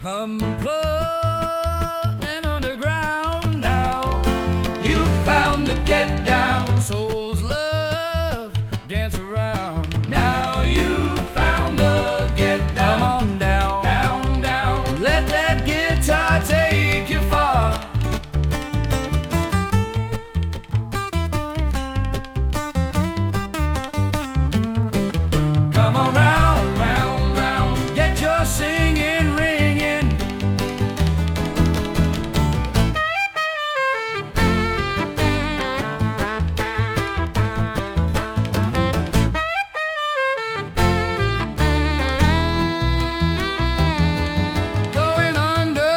Unplugged and underground now. You found the get down. Souls love dance around. Now you found the get down. Come on down, down, down. Let that guitar take you far. Come on round, round, round. Get your singing ringing. Going under,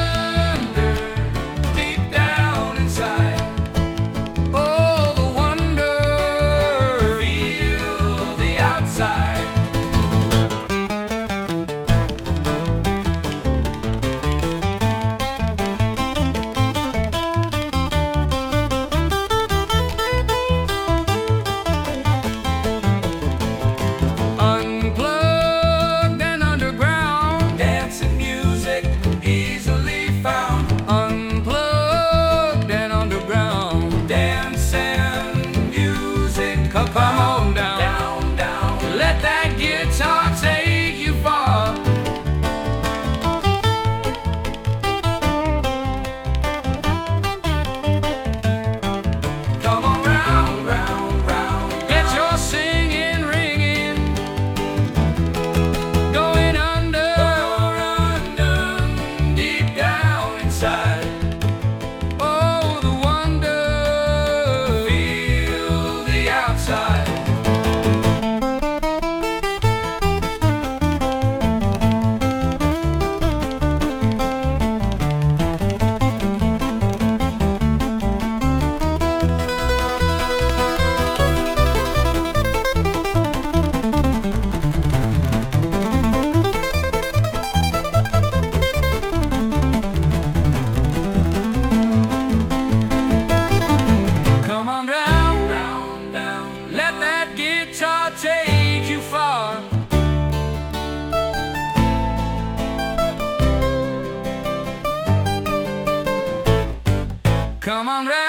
deep down inside. Oh, the wonder, feel the outside. Unplugged and underground, dancing music easily found. Unplugged and underground, dancing music. Come on down, down, down. Let that guitar take you far. Come on round, round, round. Get your singing ringing. Going under, deep down inside. Oh, the wonder, feel the outside. Come on down, down, down. Let that guitar take you far. Come on down.